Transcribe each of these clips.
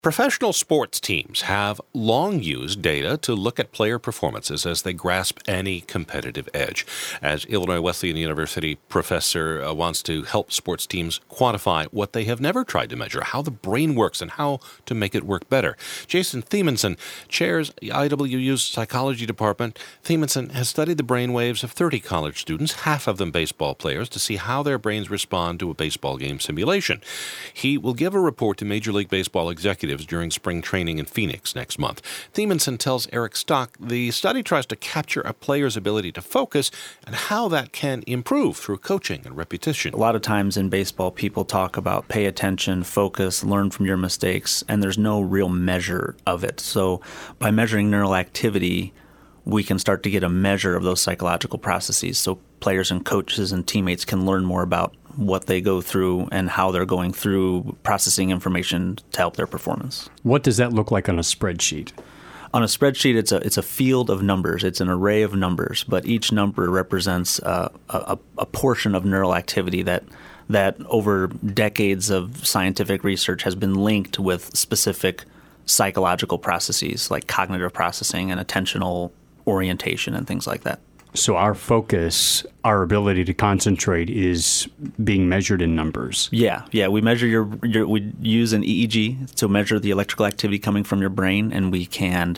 Professional sports teams have long used data to look at player performances as they grasp any competitive edge. As Illinois Wesleyan University professor wants to help sports teams quantify what they have never tried to measure, how the brain works and how to make it work better. Jason Thiemanson chairs IWU's psychology department. Thiemanson has studied the brain waves of 30 college students, half of them baseball players, to see how their brains respond to a baseball game simulation. He will give a report to Major League Baseball executives during spring training in Phoenix next month. Thiemanson tells Eric Stock the study tries to capture a player's ability to focus and how that can improve through coaching and repetition. A lot of times in baseball, people talk about pay attention, focus, learn from your mistakes, and there's no real measure of it. So by measuring neural activity, we can start to get a measure of those psychological processes. So players and coaches and teammates can learn more about what they go through and how they're going through processing information to help their performance. What does that look like on a spreadsheet? On a spreadsheet, it's a field of numbers. It's an array of numbers, but each number represents a portion of neural activity that over decades of scientific research has been linked with specific psychological processes like cognitive processing and attentional orientation and things like that. So our focus, our ability to concentrate is being measured in numbers. Yeah. We measure we use an EEG to measure the electrical activity coming from your brain, and we can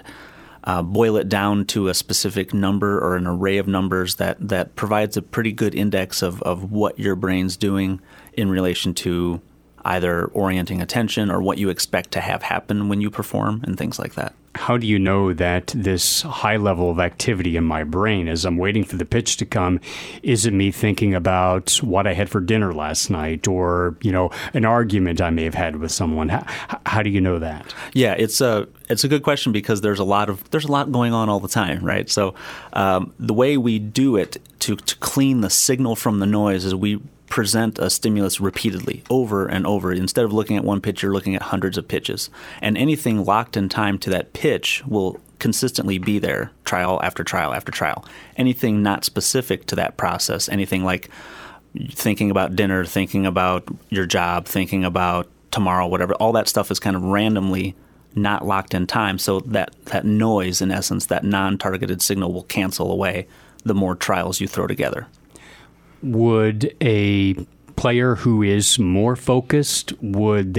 boil it down to a specific number or an array of numbers that provides a pretty good index of what your brain's doing in relation to either orienting attention or what you expect to have happen when you perform and things like that. How do you know that this high level of activity in my brain as I'm waiting for the pitch to come isn't me thinking about what I had for dinner last night or, an argument I may have had with someone? How do you know that? Yeah, it's a good question because there's a lot going on all the time, right? So the way we do it to clean the signal from the noise is we present a stimulus repeatedly over and over. Instead of looking at one pitch, you're looking at hundreds of pitches. And anything locked in time to that pitch will consistently be there, trial after trial after trial. Anything not specific to that process, anything like thinking about dinner, thinking about your job, thinking about tomorrow, whatever, all that stuff is kind of randomly not locked in time. So that noise, in essence, that non-targeted signal will cancel away the more trials you throw together. Would a player who is more focused, would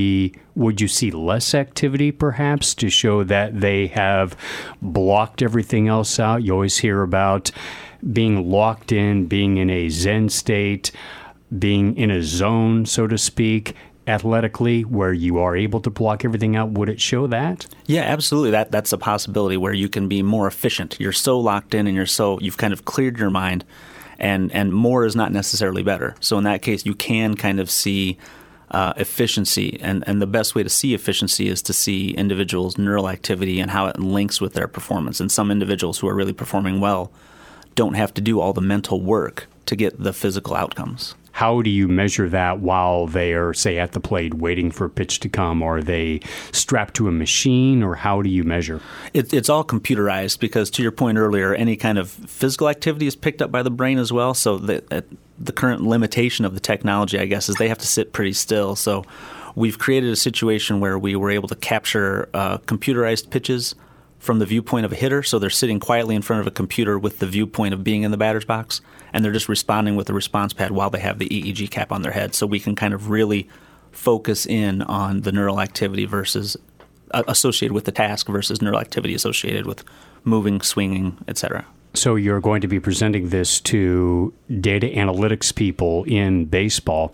you see less activity perhaps to show that they have blocked everything else out? You always hear about being locked in, being in a Zen state, being in a zone, so to speak, athletically, where you are able to block everything out. Would it show that? Yeah, absolutely. That's a possibility where you can be more efficient. You're so locked in and you've kind of cleared your mind. And more is not necessarily better. So in that case, you can kind of see efficiency. And the best way to see efficiency is to see individuals' neural activity and how it links with their performance. And some individuals who are really performing well don't have to do all the mental work to get the physical outcomes. How do you measure that while they are, say, at the plate waiting for a pitch to come? Are they strapped to a machine, or how do you measure? It's all computerized because, to your point earlier, any kind of physical activity is picked up by the brain as well. So the current limitation of the technology, I guess, is they have to sit pretty still. So we've created a situation where we were able to capture computerized pitches from the viewpoint of a hitter. So they're sitting quietly in front of a computer with the viewpoint of being in the batter's box, and they're just responding with the response pad while they have the EEG cap on their head. So we can kind of really focus in on the neural activity versus associated with the task versus neural activity associated with moving, swinging, etc. So you're going to be presenting this to data analytics people in baseball.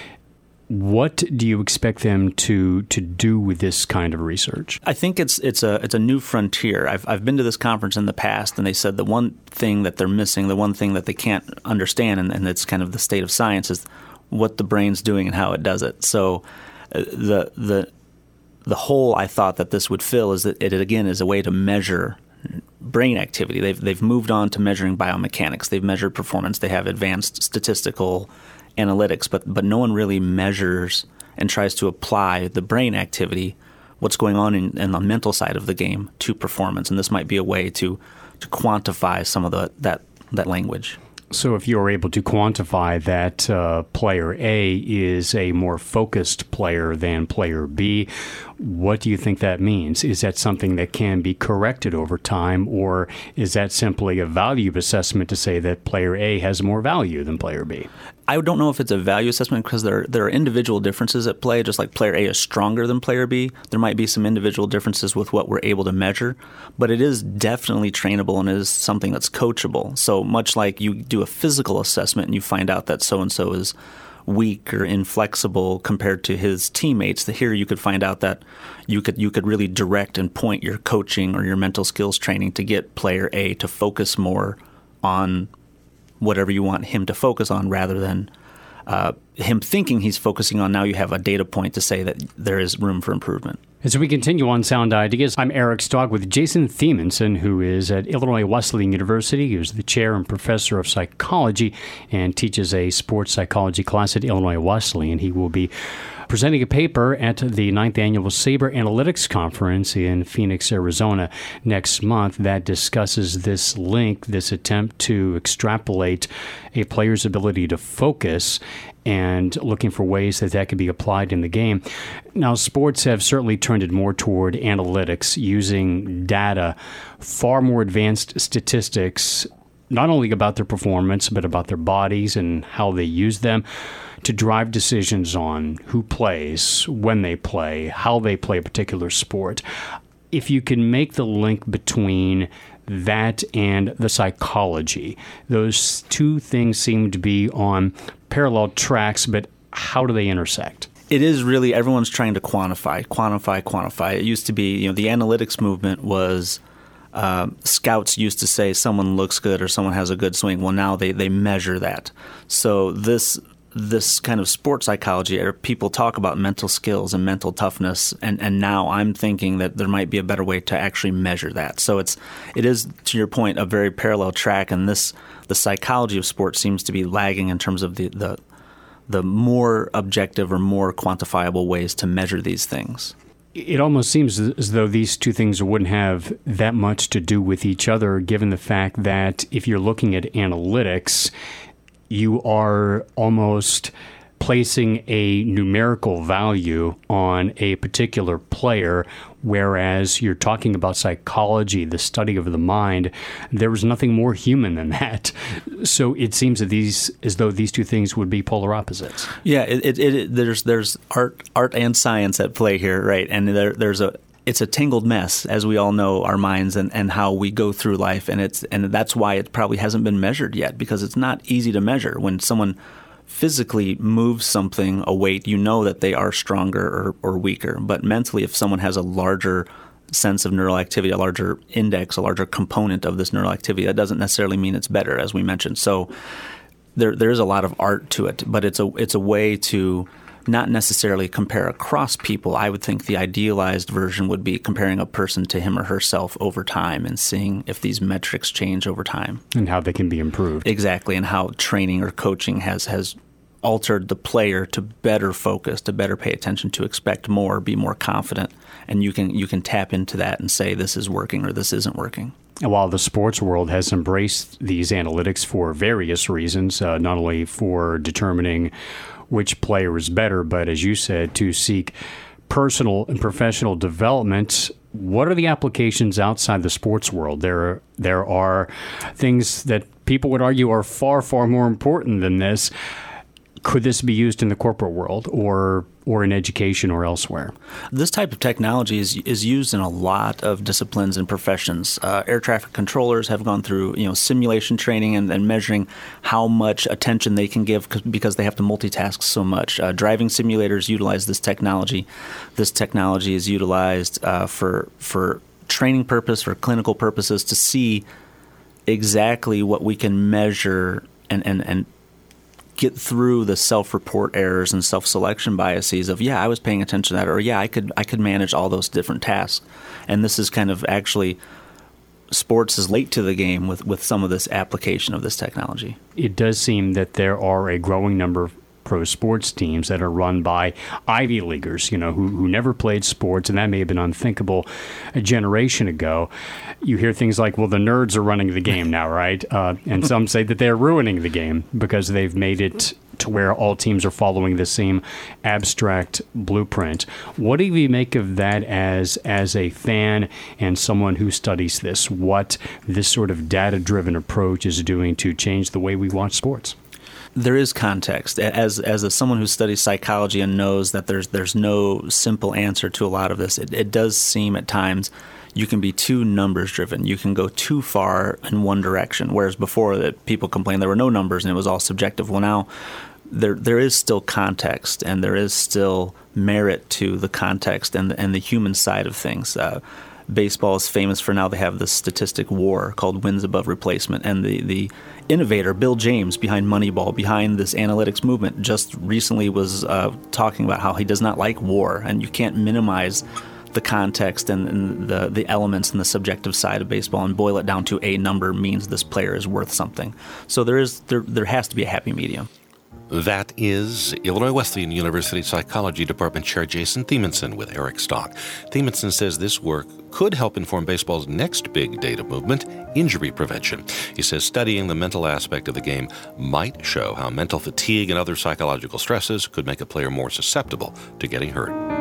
What do you expect them to do with this kind of research? I think it's a new frontier. I've been to this conference in the past, and they said the one thing that they're missing, the one thing that they can't understand, and it's kind of the state of science, is what the brain's doing and how it does it. So the hole I thought that this would fill is that it again is a way to measure brain activity. They've moved on to measuring biomechanics. They've measured performance. They have advanced statistical analytics, but no one really measures and tries to apply the brain activity, what's going on in the mental side of the game, to performance. And this might be a way to quantify some of that language. So if you're able to quantify that player A is a more focused player than player B, What do you think that means? Is that something that can be corrected over time, or is that simply a value assessment to say that player A has more value than player B? I don't know if it's a value assessment because there are individual differences at play. Just like player A is stronger than player B, there might be some individual differences with what we're able to measure. But it is definitely trainable and it is something that's coachable. So much like you do a physical assessment and you find out that so-and-so is weak or inflexible compared to his teammates, here you could find out that you could really direct and point your coaching or your mental skills training to get player A to focus more on whatever you want him to focus on rather than him thinking he's focusing on. Now you have a data point to say that there is room for improvement. As we continue on Sound Ideas, I'm Eric Stogg with Jason Thiemanson, who is at Illinois Wesleyan University. He is the chair and professor of psychology and teaches a sports psychology class at Illinois Wesleyan. He will be presenting a paper at the 9th Annual Sabre Analytics Conference in Phoenix, Arizona next month that discusses this link, this attempt to extrapolate a player's ability to focus and looking for ways that could be applied in the game. Now, sports have certainly trended more toward analytics, using data, far more advanced statistics, not only about their performance, but about their bodies and how they use them to drive decisions on who plays, when they play, how they play a particular sport. If you can make the link between that and the psychology, those two things seem to be on parallel tracks, but how do they intersect? It is really, everyone's trying to quantify. It used to be, the analytics movement was scouts used to say someone looks good or someone has a good swing. Well, now they measure that. So this kind of sports psychology, or people talk about mental skills and mental toughness, and now I'm thinking that there might be a better way to actually measure that. So it is, to your point, a very parallel track, and the psychology of sports seems to be lagging in terms of the more objective or more quantifiable ways to measure these things. It almost seems as though these two things wouldn't have that much to do with each other, given the fact that if you're looking at analytics, you are almost placing a numerical value on a particular player, whereas you're talking about psychology, the study of the mind. There was nothing more human than that. So it seems that as though these two things would be polar opposites. Yeah, there's art and science at play here, right? And it's a tangled mess, as we all know, our minds and how we go through life, and that's why it probably hasn't been measured yet, because it's not easy to measure. When someone physically moves something, a weight, you know that they are stronger or weaker. But mentally, if someone has a larger sense of neural activity, a larger index, a larger component of this neural activity, that doesn't necessarily mean it's better, as we mentioned. So there is a lot of art to it, but it's a way to not necessarily compare across people. I would think the idealized version would be comparing a person to him or herself over time and seeing if these metrics change over time. And how they can be improved. Exactly, and how training or coaching has altered the player to better focus, to better pay attention, to expect more, be more confident, and you can tap into that and say this is working or this isn't working. And while the sports world has embraced these analytics for various reasons, not only for determining which player is better, but as you said, to seek personal and professional development, what are the applications outside the sports world? There are things that people would argue are far, far more important than this. Could this be used in the corporate world or in education or elsewhere? This type of technology is used in a lot of disciplines and professions. Air traffic controllers have gone through simulation training and measuring how much attention they can give because they have to multitask so much. Driving simulators utilize this technology. This technology is utilized for training purpose, for clinical purposes, to see exactly what we can measure and get through the self-report errors and self-selection biases of, I was paying attention to that, or I could manage all those different tasks. And this is kind of actually, sports is late to the game with some of this application of this technology. It does seem that there are a growing number of pro sports teams that are run by Ivy Leaguers, who never played sports, and that may have been unthinkable a generation ago. You hear things like, well, the nerds are running the game now, right? And some say that they're ruining the game because they've made it to where all teams are following the same abstract blueprint. What do you make of that as a fan and someone who studies this, what this sort of data-driven approach is doing to change the way we watch sports? There is context. As someone who studies psychology and knows that there's no simple answer to a lot of this, it does seem at times you can be too numbers driven. You can go too far in one direction, whereas before that people complained there were no numbers and it was all subjective. Well, now there is still context and there is still merit to the context and the human side of things. Baseball is famous for now they have this statistic WAR called wins above replacement, and the innovator Bill James behind Moneyball, behind this analytics movement, just recently was talking about how he does not like WAR, and you can't minimize the context and the elements and the subjective side of baseball and boil it down to a number means this player is worth something. So there has to be a happy medium. That is Illinois Wesleyan University Psychology Department Chair Jason Thiemanson with Eric Stock. Thiemanson says this work could help inform baseball's next big data movement, injury prevention. He says studying the mental aspect of the game might show how mental fatigue and other psychological stresses could make a player more susceptible to getting hurt.